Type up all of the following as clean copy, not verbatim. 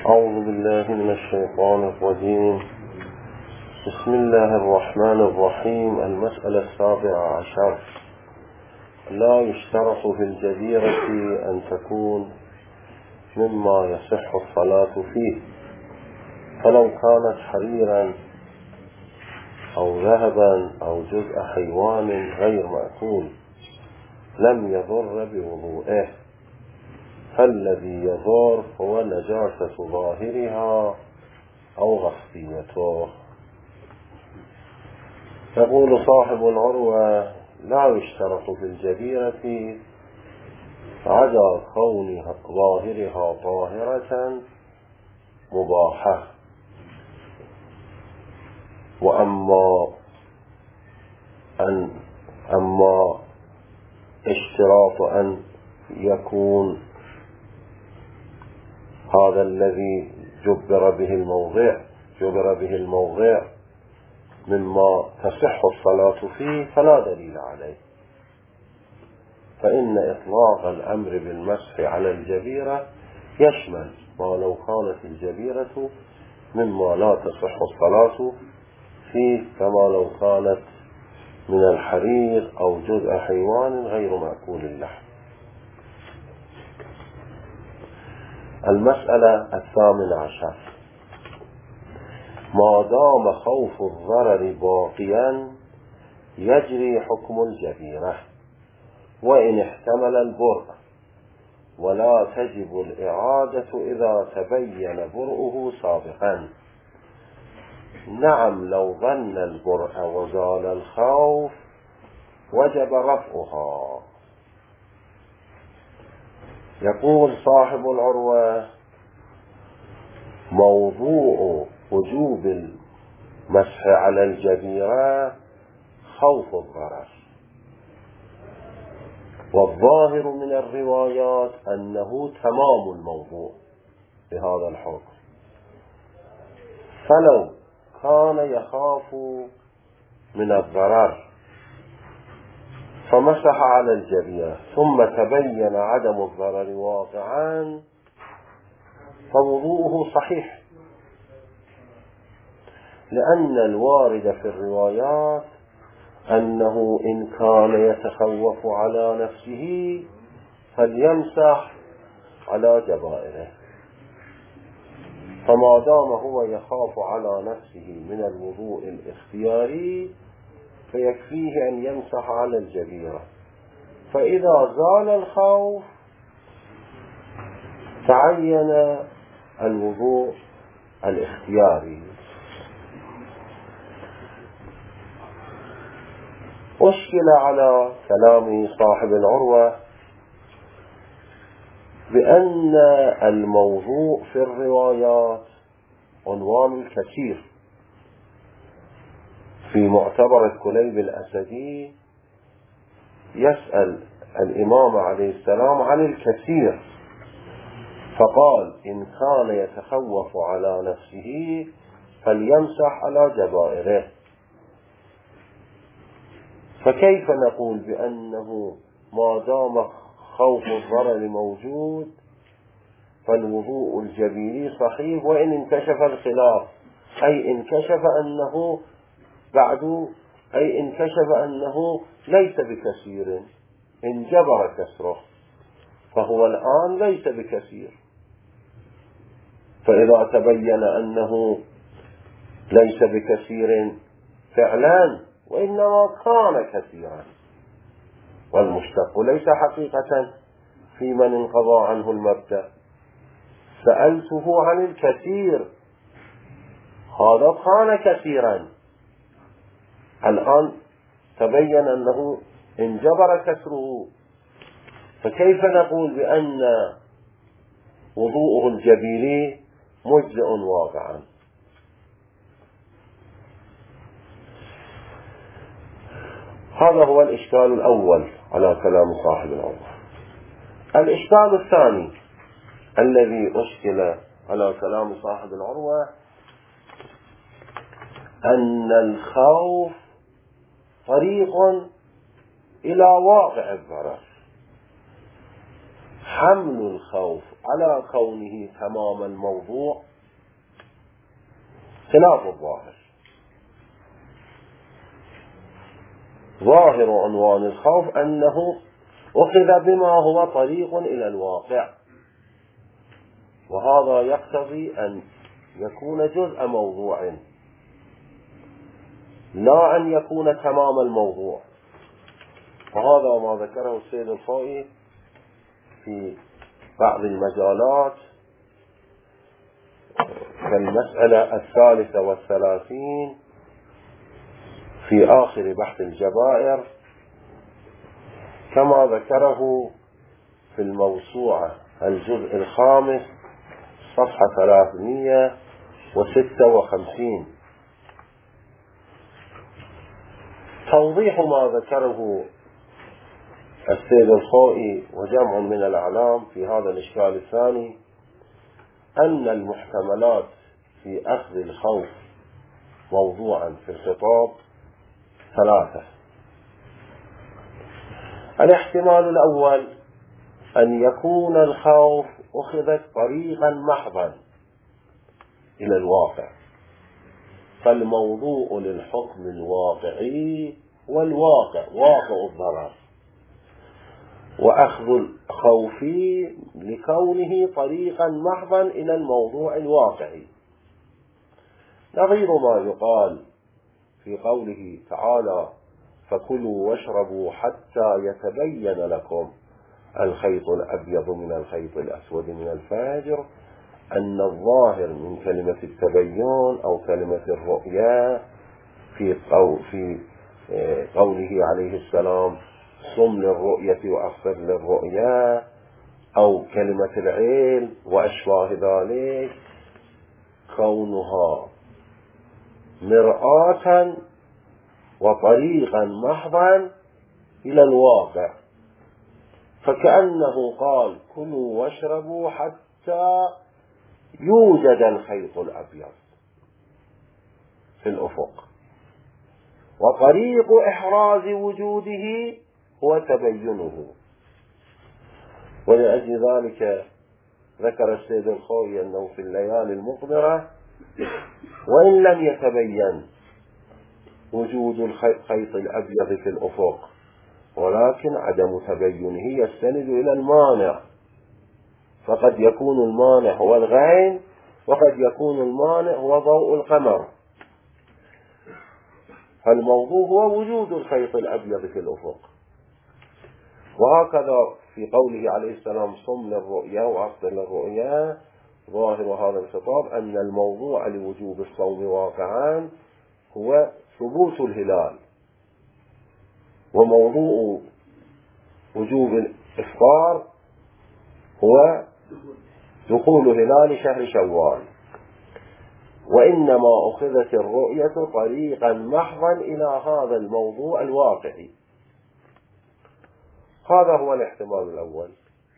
أعوذ بالله من الشيطان الرجيم. بسم الله الرحمن الرحيم. المسألة 17. لا يشترط في الجزيرة أن تكون مما يصح الصلاة فيه، فلو كانت حريرا أو ذهبا أو جزء حيوان غير مأكول لم يضر بوضوئه، فالذي يضر هو نجاسة ظاهرها أو غصبيته. يقول صاحب العروة: لا يشترط في الجبيرة عدا كون ظاهرها طاهرة مباحة، أما اشتراط أن يكون هذا الذي جبر به الموضع مما تصح الصلاة فيه فلا دليل عليه، فإن إطلاق الأمر بالمسح على الجبيرة يشمل ما لو كانت الجبيرة مما لا تصح الصلاة فيه، كما لو كانت من الحرير أو جزء حيوان غير مأكول اللحم. المسألة 18. ما دام خوف الضرر باقيا يجري حكم الجبيرة، وإن احتمل البرء، ولا تجب الإعادة إذا تبين برؤه سابقا. نعم، لو ظن البرء وزال الخوف وجب رفعها. يقول صاحب العروة: موضوع وجوب المسح على الجبيرة خوف الضرر، والظاهر من الروايات أنه تمام الموضوع بهذا الحكم، فلو كان يخاف من الضرر فمسح على الجبيرة ثم تبين عدم الضرر واقعا فوضوءه صحيح، لأن الوارد في الروايات أنه إن كان يتخوف على نفسه فليمسح على جبائره، فما دام هو يخاف على نفسه من الوضوء الاختياري فيكفيه أن يمسح على الجبيرة، فإذا زال الخوف تعين الوضوء الاختياري. أشكل على كلام صاحب العروة بأن الموضوع في الروايات عنوان الكثير. في معتبر الكليب الأسدي يسأل الإمام عليه السلام عن الكثير، فقال: إن كان يتخوف على نفسه فليمسح على جبائره. فكيف نقول بأنه ما دام خوف الضرر موجود فالوضوء الجبيري صحيح، وإن انكشف الخلاف، أي انكشف أنه ليس بكثير، انجبر كسره، فهو الآن ليس بكثير، فإذا تبين أنه ليس بكثير فعلا وإنما كان كثيرا، والمشتق ليس حقيقة في من انقضى عنه المبدأ. سألته عن الكثير، هذا كان كثيرا، الآن تبين أنه انجبر كسره، فكيف نقول بأن وضوءه الجبيري مجزئ واقعا؟ هذا هو الإشكال الأول على كلام صاحب العروة. الإشكال الثاني الذي أشكل على كلام صاحب العروة أن الخوف طريق إلى واقع الضرر، حمل الخوف على كونه تمام الموضوع خلاف الظاهر. ظاهر عنوان الخوف أنه أخذ بما هو طريق إلى الواقع، وهذا يقتضي أن يكون جزء موضوع لا أن يكون تمام الموضوع. وهذا ما ذكره السيد الخوئي في بعض المجالات كالمسألة 33 في آخر بحث الجبائر، كما ذكره في الموسوعة الجزء 5 صفحة 356. توضيح ما ذكره السيد الخوئي وجمع من الأعلام في هذا الإشكال الثاني أن المحتملات في أخذ الخوف موضوعا في الخطاب 3. الاحتمال الأول أن يكون الخوف أخذت طريقا محضا إلى الواقع، فالموضوع للحكم الواقعي والواقع واقع الضرر، وأخذ الخوف لكونه طريقا محضا إلى الموضوع الواقعي، نظير ما يقال في قوله تعالى: فكلوا واشربوا حتى يتبين لكم الخيط الأبيض من الخيط الأسود من الفجر، أن الظاهر من كلمة التبين أو كلمة الرؤيا في قوله عليه السلام: صم للرؤية وأفطر للرؤيا، أو كلمة العلم وأشباه ذلك، كونها مرآة وطريقا محضا إلى الواقع، فكأنه قال: كلوا واشربوا حتى يوجد الخيط الأبيض في الأفق، وطريق إحراز وجوده هو تبينه. ولأجل ذلك ذكر السيد الخوئي أنه في الليالي المقمرة وإن لم يتبين وجود الخيط الأبيض في الأفق، ولكن عدم تبينه يستند إلى المانع، فقد يكون المانع هو الغيم، وقد يكون المانع هو ضوء القمر، فالموضوع هو وجود الخيط الأبيض في الأفق. وهكذا في قوله عليه السلام: صم للرؤيا وأفطر للرؤيا، ظاهر هذا الخطاب أن الموضوع لوجوب الصوم واقعا هو ثبوت الهلال، وموضوع وجوب الإفطار هو دخول هلال شهر شوال، وإنما أخذت الرؤية طريقا محضا إلى هذا الموضوع الواقعي. هذا هو الاحتمال الأول.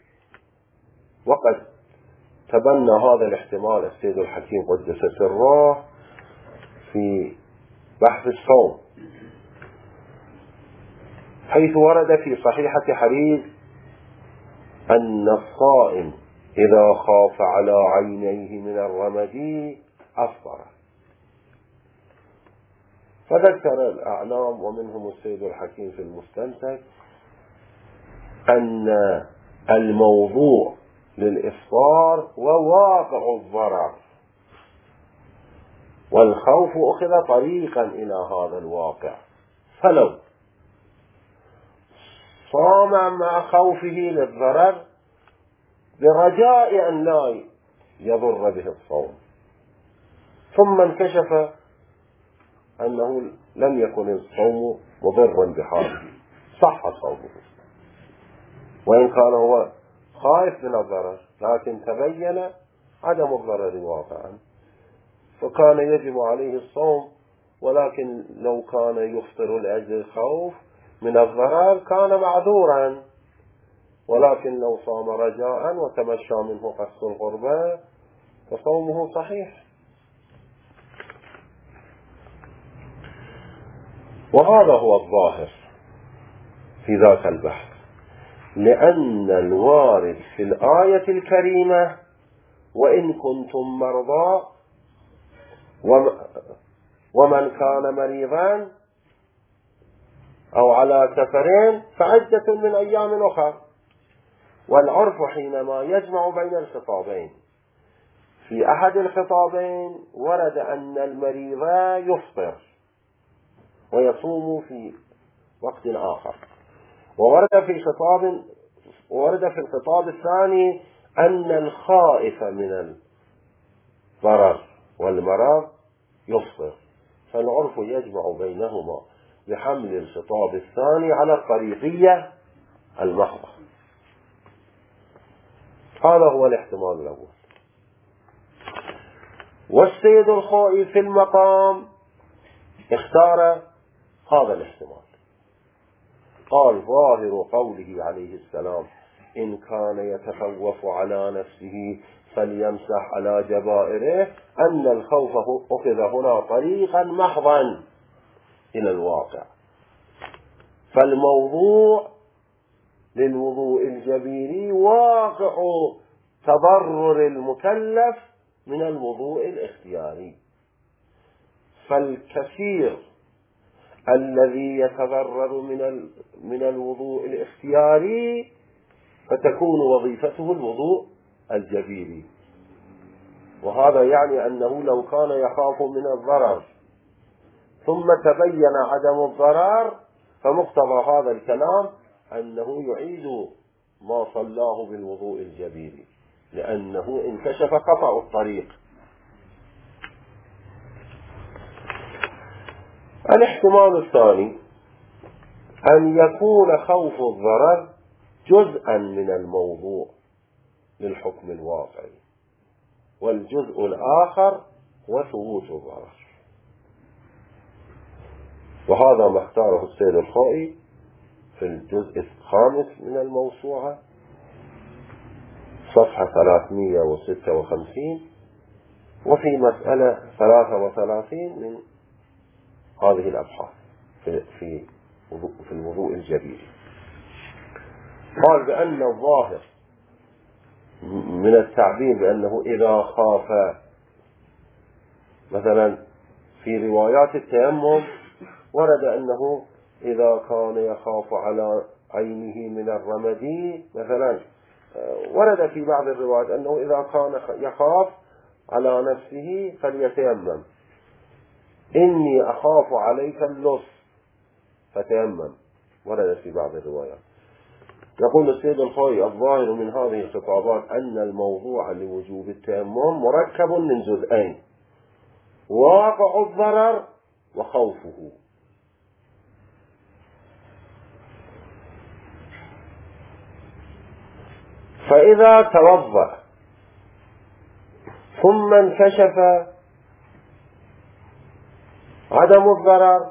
وقد تبنى هذا الاحتمال السيد الحكيم قدس سره في بحث الصوم، حيث ورد في صحيحة حديث أن الصائم إذا خاف على عينيه من الرمد أفطر. فذكر الأعلام ومنهم السيد الحكيم في المستنتج أن الموضوع للإفطار وواقع الضرر، والخوف أخذ طريقا إلى هذا الواقع، فلو صام مع خوفه للضرر برجاء أن لا يضر به الصوم، ثم انكشف أنه لم يكن الصوم مضرا بحاله، صح صومه، وإن كان هو خائف من الضرر، لكن تبين عدم الضرر واقعا، فكان يجب عليه الصوم. ولكن لو كان يفطر لأجل الخوف من الضرر كان معذورا، ولكن لو صام رجاء وتمشى منه قص القربى فصومه صحيح. وهذا هو الظاهر في ذاك البحث، لأن الوارد في الآية الكريمة وإن كنتم مرضى ومن كان مريضا أو على سفرين فعدة من أيام أخر، والعرف حينما يجمع بين الخطابين في أحد الخطابين ورد أن المريض يفطر ويصوم في وقت آخر، وورد في الخطاب الثاني أن الخائف من الضرر والمرض يفطر، فالعرف يجمع بينهما بحمل الخطاب الثاني على الطريقية المحضة. هذا هو الاحتمال الأول. والسيد الخوئي في المقام اختار هذا الاحتمال، قال ظاهر قوله عليه السلام إن كان يتخوف على نفسه فليمسح على جبائره أن الخوف أخذ هنا طريقا محضا إلى الواقع، فالموضوع للوضوء الجبيري واقع تضرر المكلف من الوضوء الاختياري، فالكثير الذي يتضرر من الوضوء الاختياري فتكون وظيفته الوضوء الجبيري، وهذا يعني أنه لو كان يخاف من الضرر ثم تبين عدم الضرر فمقتضى هذا الكلام أنه يعيد ما صلاه بالوضوء الجبيري لأنه انكشف خطأ الطريق. الاحتمال الثاني أن يكون خوف الضرر جزءا من الموضوع للحكم الواقعي، والجزء الآخر هو ثبوت الضرر، وهذا ما اختاره السيد الخوئي في الجزء الخامس من الموسوعة صفحة 356 وفي مسألة 33 من هذه الأبحاث في الوضوء الجبيري. قال بأن الظاهر من التعبير بأنه إذا خاف، مثلا في روايات التيمم ورد أنه إذا كان يخاف على عينه من الرمد، مثلا ورد في بعض الروايات أنه إذا كان يخاف على نفسه فليتيمم، إني أخاف عليك اللص فتيمم، ورد في بعض الروايات. يقول السيد الخوئي الظاهر من هذه الخطابات أن الموضوع لوجوب التيمم مركب من جزئين: واقع الضرر وخوفه. فإذا توضأ ثم انكشف عدم الضرر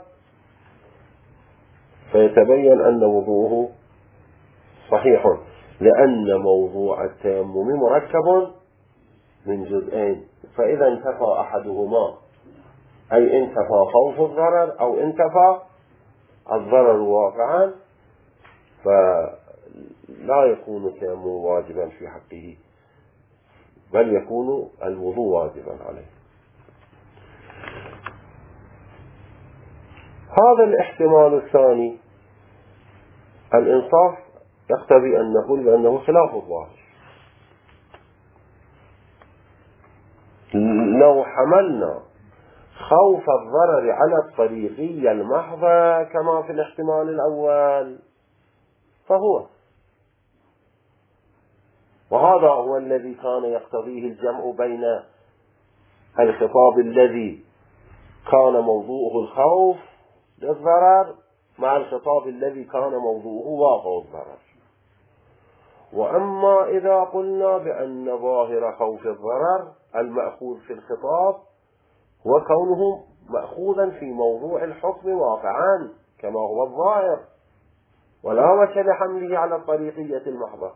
فيتبين أن وضوءه صحيح، لأن موضوع التيمم مركب من جزئين، فإذا انتفى أحدهما أي انتفى خوف الضرر أو انتفى الضرر واقعا فلا يكون التيمم واجبا في حقه، بل يكون الوضوء واجبا عليه. هذا الاحتمال الثاني الإنصاف يقتضي أن نقول بأنه خلاف الظاهر. لو حملنا خوف الضرر على الطريقية المحضة كما في الاحتمال الأول فهو، وهذا هو الذي كان يقتضيه الجمع بين الخطاب الذي كان موضوعه الخوف للضرر مع الخطاب الذي كان موضوعه واقع الضرر. وأما إذا قلنا بأن ظاهر خوف الضرر المأخوذ في الخطاب وكونه مأخوذا في موضوع الحكم واقعا كما هو الظاهر ولا وجه لحمله على الطريقية المحضة،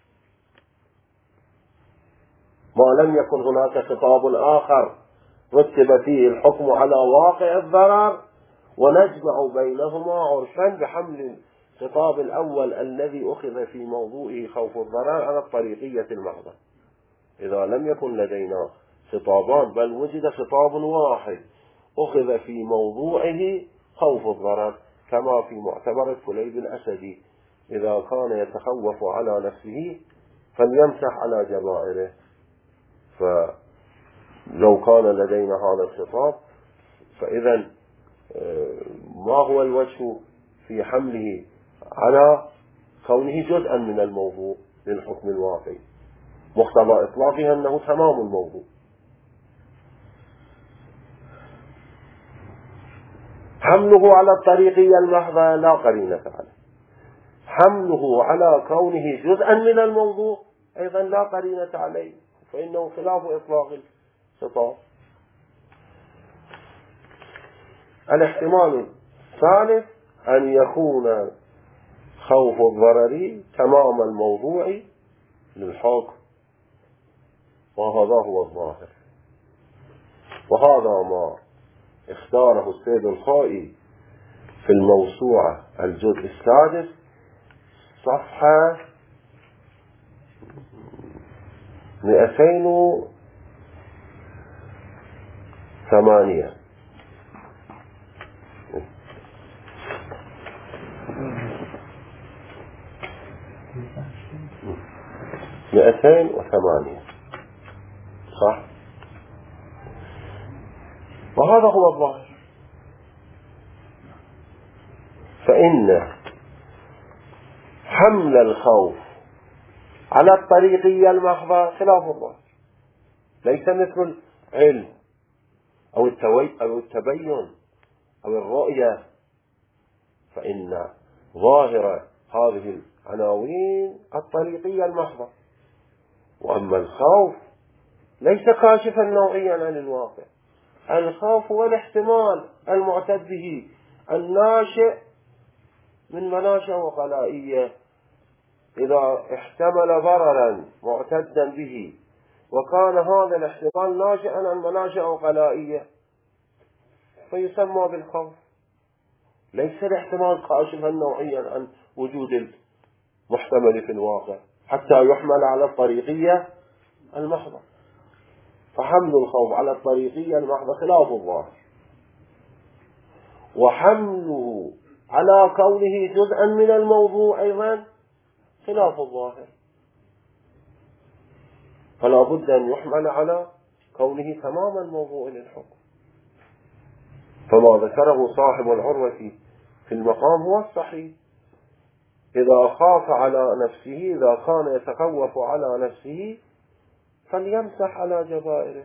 ما لم يكن هناك خطاب آخر رتب فيه الحكم على واقع الضرر ونجمع بينهما عرفا بحمل الخطاب الأول الذي أخذ في موضوعه خوف الضرر على الطريقية المحضة. إذا لم يكن لدينا خطابان بل وجد خطاب واحد أخذ في موضوعه خوف الضرر، كما في معتبر كليب الأسدي: إذا كان يتخوف على نفسه فليمسح على جبائره. فلو كان لدينا هذا الخطاب فإذا ما هو الوجه في حمله على كونه جزءا من الموضوع للحكم الواقعي؟ مقتضى إطلاقها أنه تمام الموضوع. حمله على الطريقية المحضة لا قرينة عليه. حمله على كونه جزءا من الموضوع أيضا لا قرينة عليه، فإنه خلاف إطلاق الخطاب. الاحتمال الثالث أن يكون خوف الضرر تمام الموضوع للحكم، وهذا هو الظاهر، وهذا ما اختاره السيد الخائي في الموسوعة الجزء السادس صفحة 208. 208 صح؟ وهذا هو الظاهر. فإن حمل الخوف على الطريقية المحضة خلاف الظاهر، ليس مثل العلم أو التبين أو الرؤية. فإن ظاهر هذه العناوين الطريقية المحضة، وأما الخوف ليس كاشفا نوعيا عن الواقع. الخوف هو الاحتمال المعتد به الناشئ من مناشئ وقلائية. إذا احتمل ضررا معتدا به وكان هذا الاحتمال ناشئا عن مناشئ وقلائية فيسمى بالخوف، ليس الاحتمال كاشفا نوعيا عن وجود المحتمل في الواقع حتى يحمل على الطريقية المحضة. فحمل الخوف على الطريقية المحضة خلاف الظاهر، وحمله على كونه جزءا من الموضوع أيضا خلاف الظاهر. فلا بد أن يحمل على كونه تمام الموضوع للحكم. فما ذكره صاحب العروة في المقام هو الصحيح: إذا خاف على نفسه، إذا كان يتخوف على نفسه فليمسح على جبائره.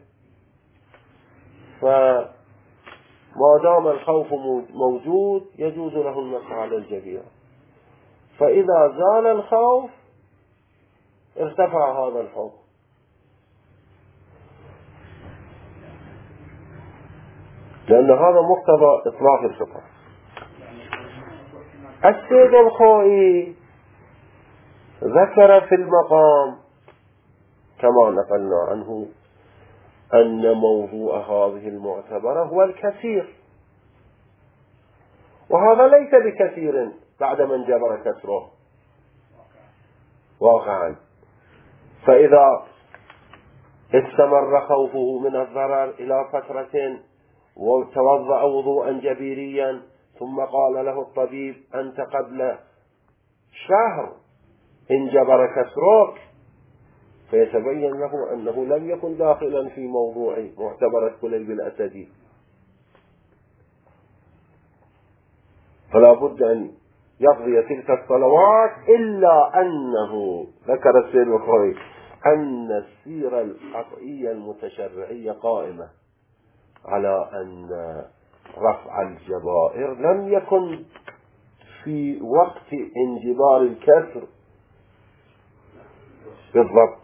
فما دام الخوف موجود يجوز له المسح على الجبيرة، فإذا زال الخوف ارتفع هذا الحكم. لأن هذا مقتضى إطلاق الخطاب. السيد الخائي ذكر في المقام كما نقلنا عنه أن موضوع هذه المعتبرة هو الكثير، وهذا ليس بكثير بعد من جبر كسره واقعا. فإذا استمر خوفه من الضرر إلى فترة وتوضأ وضوءا جبيريا ثم قال له الطبيب: أنت قبل شهر انجبر كسرك، فيتبين له أنه لم يكن داخلا في موضوع معتبرة كليب الأسدي، فلا بد أن يقضي تلك الصلوات. إلا أنه ذكر السيد الخوي أن السيرة القطعية المتشرعية قائمة على أن رفع الجبائر لم يكن في وقت انجبار الكسر بالضبط،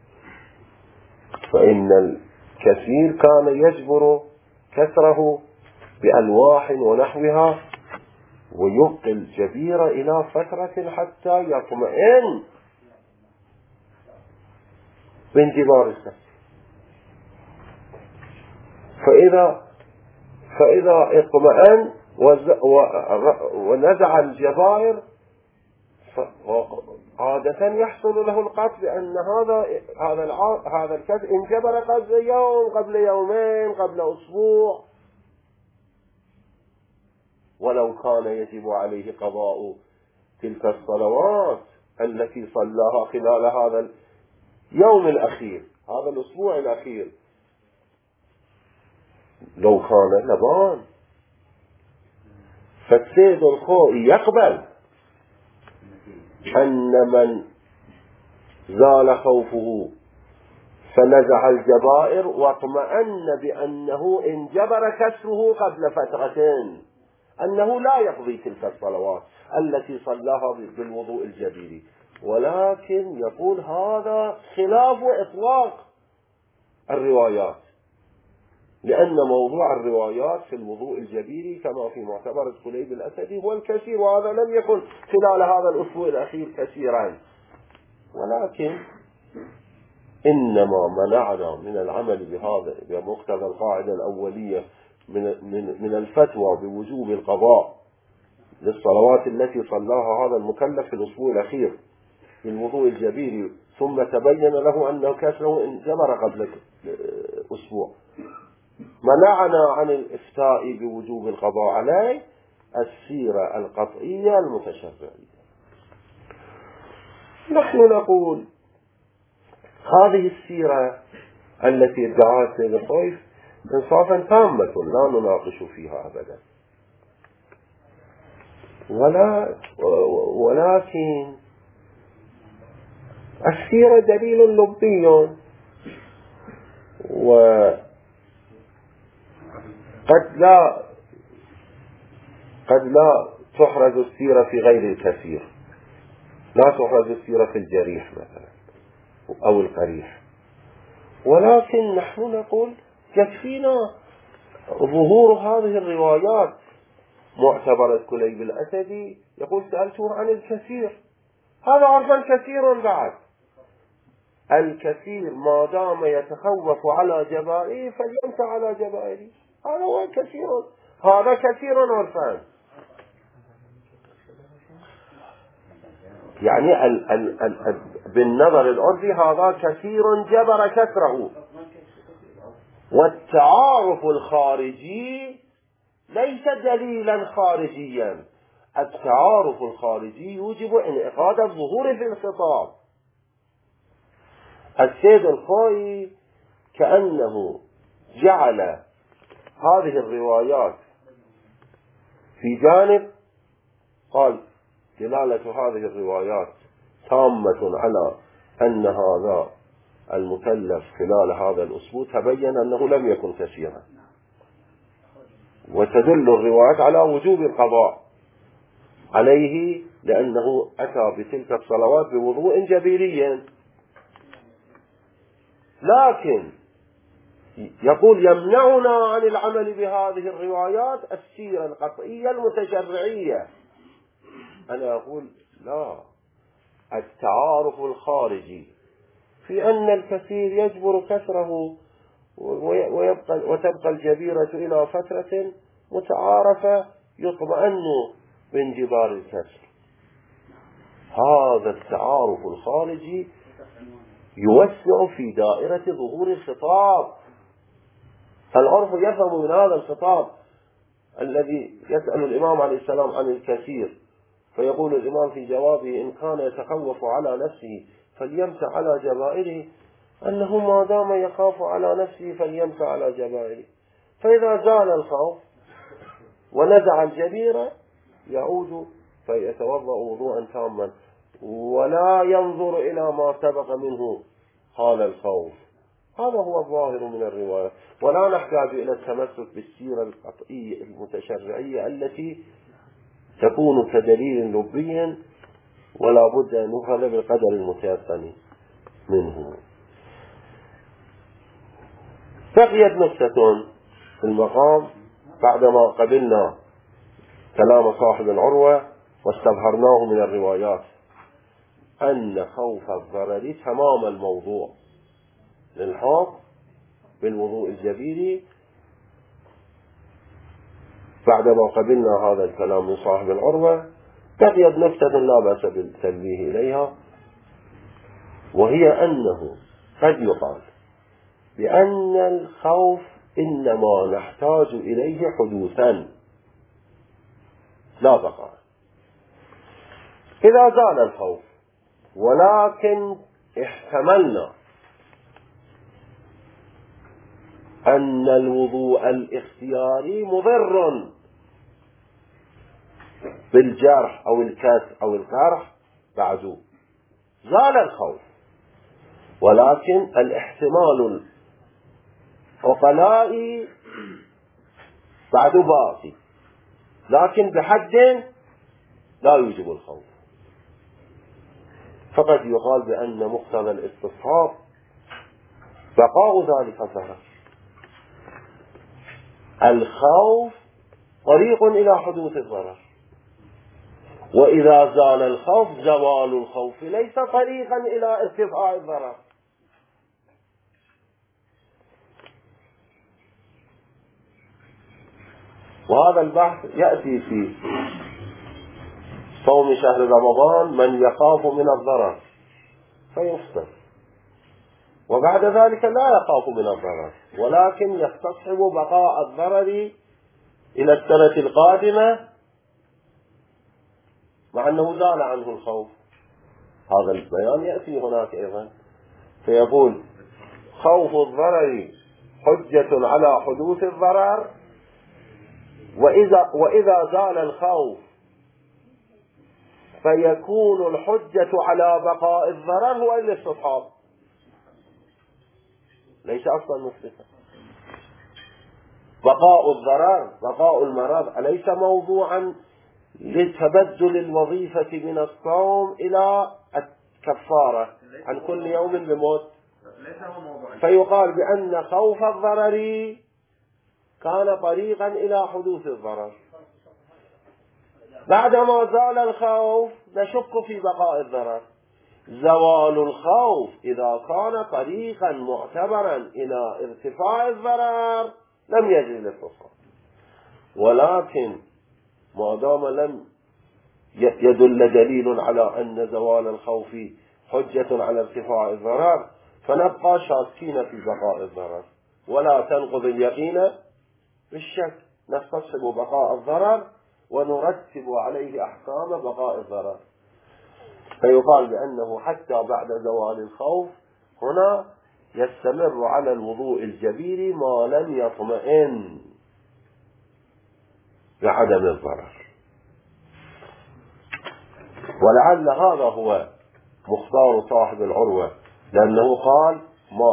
فإن الكثير كان يجبر كسره بألواح ونحوها ويبقي الجبير إلى فترة حتى يطمئن بانجبار الكسر. فإذا اطمئن ونزع الجبائر عادة يحصل له القطع بأن هذا الكسر انجبر قبل يوم، قبل يومين، قبل أسبوع، ولو كان يجب عليه قضاء تلك الصلوات التي صلاها خلال هذا اليوم الأخير، هذا الأسبوع الأخير، لو كان لبان. فالسيد الخوئي يقبل أن من زال خوفه فنزع الجبائر واطمأن بأنه انجبر كسره قبل فترة أنه لا يقضي تلك الصلوات التي صلاها بالوضوء الجبيري، ولكن يقول هذا خلاف إطلاق الروايات، لأن موضوع الروايات في الوضوء الجبيري كما في معتبر كليب الأسدي هو الكثير، وهذا لم يكن خلال هذا الأسبوع الأخير كثيرا، ولكن إنما منعنا من العمل بهذا بمقتضى القاعدة الأولية من الفتوى بوجوب القضاء للصلوات التي صلاها هذا المكلف في الأسبوع الأخير في الوضوء الجبيري ثم تبين له أنه كسره انجبر قبل أسبوع، منعنا عن الإفتاء بوجوب القضاء عليه السيرة القطعية المتشرعية. نحن نقول هذه السيرة التي ادعاها سيد الخوئي إنصافا تامة لا نناقش فيها أبدا، ولكن السيرة دليل لبي، وقد لا تحرز السيرة في غير الكثير، لا تحرز السيرة في الجريح مثلا أو القريح، ولكن نحن نقول يكفينا ظهور هذه الروايات. معتبر كليب الأسدي يقول سألته عن الكثير، هذا عرفا كثير بعد، الكثير ما دام يتخوف على جبائه فليمسح على جبائه، هذا هو كثير، هذا كثير عرفان، يعني بالنظر العرفي هذا كثير جبر كثره. والتعارف الخارجي ليس دليلا خارجيا، التعارف الخارجي يوجب انعقاد الظهور في الخطاب. السيد الخوئي كأنه جعل هذه الروايات في جانب، قال دلالة هذه الروايات تامة على أن هذا المكلف خلال هذا الأسبوع تبين أنه لم يكن كثيرا، وتدل الروايات على وجوب القضاء عليه لأنه أتى بتلك الصلوات بوضوء جبيري. لكن يقول يمنعنا عن العمل بهذه الروايات السيرة القطعية المتشرعية. أنا أقول لا، التعارف الخارجي في أن الكثير يجبر كسره وتبقى الجبيرة إلى فترة متعارفة يطمئن بانجبار الكسر، هذا التعارف الخارجي يوسع في دائرة ظهور الخطاب. العرف يفهم من هذا الخطاب الذي يسأل الإمام عليه السلام عن الكثير، فيقول الإمام في جوابه إن كان يتخوف على نفسه فليمسح على جبائره، أنه ما دام يخاف على نفسه فليمسح على جبائره، فإذا زال الخوف ونزع الجبيرة يعود فيتوضأ وضوءا تاما ولا ينظر إلى ما سبق منه حال الخوف. هذا هو الظاهر من الرواية، ولا نحتاج إلى التمسك بالسيرة القطعية المتشرعية التي تكون كدليل لبي ولا بد أن نؤخذ بالقدر المتيقن منه. بقيت نقطة في المقام بعدما قبلنا كلام صاحب العروة واستظهرناه من الروايات أن خوف الضرر تمام الموضوع للحاق بالوضوء الجبيري. بعدما قبلنا هذا الكلام من صاحب العروة بقيت نكتة لا بأس بالتنبيه إليها، وهي أنه قد يقال بأن الخوف إنما نحتاج إليه حدوثا لا بقاء. إذا زال الخوف ولكن احتملنا أن الوضوء الاختياري مضر بالجرح أو الكسر أو القرح، بعد زال الخوف، ولكن الاحتمال العقلائي بعد باقي، لكن بحد لا يوجب الخوف. فقد يقال بأن مقتضى الاستصحاب بقاء ذلك الضرر. الخوف طريق إلى حدوث الضرر، وإذا زال الخوف زوال الخوف ليس طريقا إلى ارتفاع الضرر. وهذا البحث يأتي في صوم شهر رمضان: من يخاف من الضرر فيفطر، وبعد ذلك لا يخاف من الضرر ولكن يستصحب بقاء الضرر إلى السنة القادمة مع أنه زال عنه الخوف. هذا البيان يأتي هناك أيضا، فيقول: خوف الضرر حجة على حدوث الضرر، وإذا زال الخوف فيكون الحجة على بقاء الضرر هو الاستصحاب، ليس أصلا مثبتا. بقاء الضرر بقاء المرض أليس موضوعا لتبدل الوظيفة من الصوم إلى الكفارة عن كل يوم بموت؟ فيقال بأن خوف الضرر كان طريقا إلى حدوث الضرر. بعدما زال الخوف نشك في بقاء الضرر. زوال الخوف إذا كان طريقا معتبرا إلى ارتفاع الضرر لم يجري الاستصحاب، ولكن ما دام لم يدل دليل على أن زوال الخوف حجة على ارتفاع الضرر فنبقى شاكين في بقاء الضرر، ولا تنقض اليقين بالشك، نستصحب بقاء الضرر ونرتب عليه أحكام بقاء الضرر. فيقال بأنه حتى بعد زوال الخوف هنا يستمر على الوضوء الجبير ما لم يطمئن بعدم الضرر. ولعل هذا هو مختار صاحب العروة، لأنه قال ما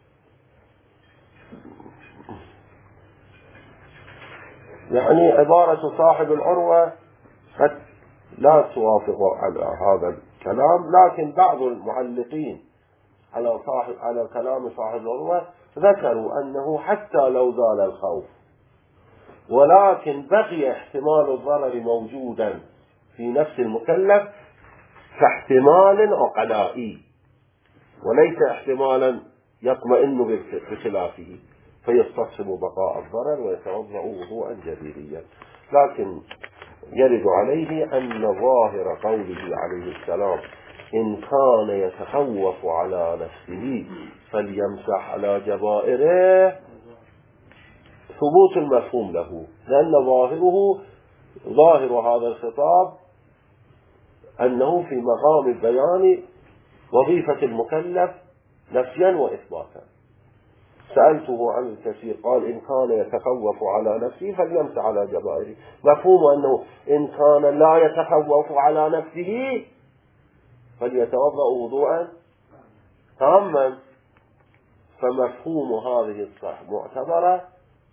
يعني عبارة صاحب العروة قد لا توافق على هذا الكلام، لكن بعض المعلقين على كلام صاحب العروة ذكروا أنه حتى لو زال الخوف ولكن بقي احتمال الضرر موجودا في نفس المكلف كاحتمال عقلائي وليس احتمالا يطمئن بخلافه، فيستصحب بقاء الضرر ويتوضأ وضوءا جبيريا. لكن يرد عليه أن ظاهر قوله عليه السلام: إن كان يتخوف على نفسه فليمسح على جبائره، ثبوت المفهوم له، لأن ظاهر هذا الخطاب أنه في مقام بيان وظيفة المكلف نفيا وإثباتا. سألته عن الكثير قال: إن كان يتخوف على نفسه فليمسح على جبائره، مفهوم أنه إن كان لا يتخوف على نفسه فليتوضأ وضوءا تاما. فمفهوم هذه الصح معتبرة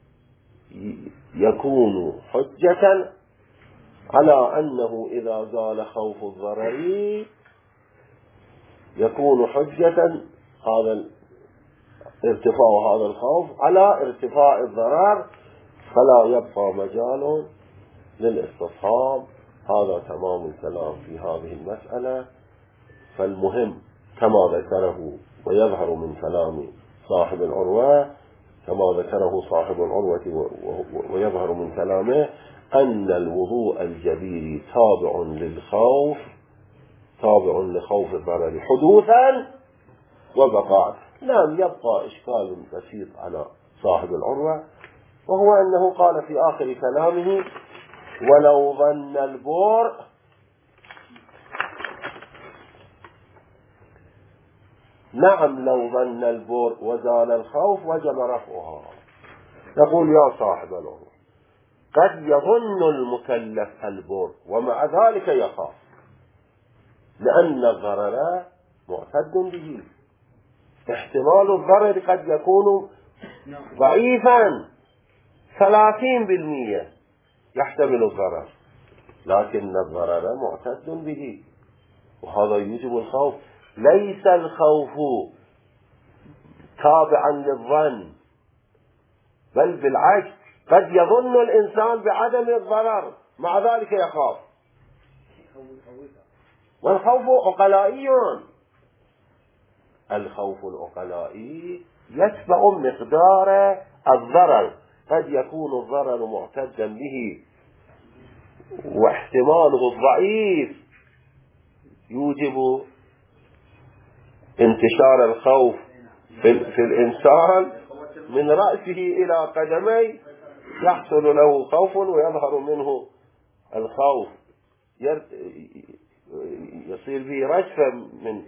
يكون حجة على أنه إذا زال خوف الضرر يكون حجة هذا ارتفاع هذا الخوف على ارتفاع الضرر، فلا يبقى مجال للاستصحاب. هذا تمام الكلام في هذه المسألة. فالمهم كما ذكره ويظهر من كلام صاحب العروة، كما ذكره صاحب العروة ويظهر من كلامه، أن الوضوء الجبيري تابع للخوف، تابع لخوف الضرر حدوثا وبقاء. نعم، يبقى إشكال بسيط على صاحب العروة، وهو أنه قال في آخر كلامه: ولو ظن البور، نعم لو ظن البور وزال الخوف وجب رفعها. نقول: يا صاحب العروة، قد يظن المكلف البور ومع ذلك يخاف، لأن الضرر معتد به. احتمال الضرر قد يكون ضعيفا، 30% يحتمل الضرر، لكن الضرر معتد به، وهذا يوجب الخوف. ليس الخوف تابعا للظن، بل بالعكس، قد يظن الإنسان بعدم الضرر مع ذلك يخاف. والخوف عقلائي، الخوف العقلائي يتبع مقدار الضرر. قد يكون الضرر معتدا به واحتماله الضعيف يوجب انتشار الخوف في الإنسان من رأسه إلى قدميه، يحصل له خوف ويظهر منه الخوف، يصير به رجفة من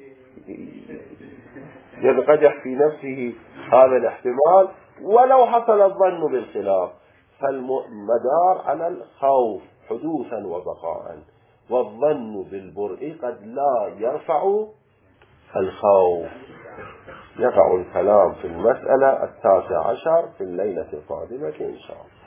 ينقدح في نفسه هذا الاحتمال، ولو حصل الظن بالخلاف. فالمدار على الخوف حدوثا وبقاء، والظن بالبرء قد لا يرفع الخوف. يقع الكلام في المسألة 19 في الليلة القادمة إن شاء الله.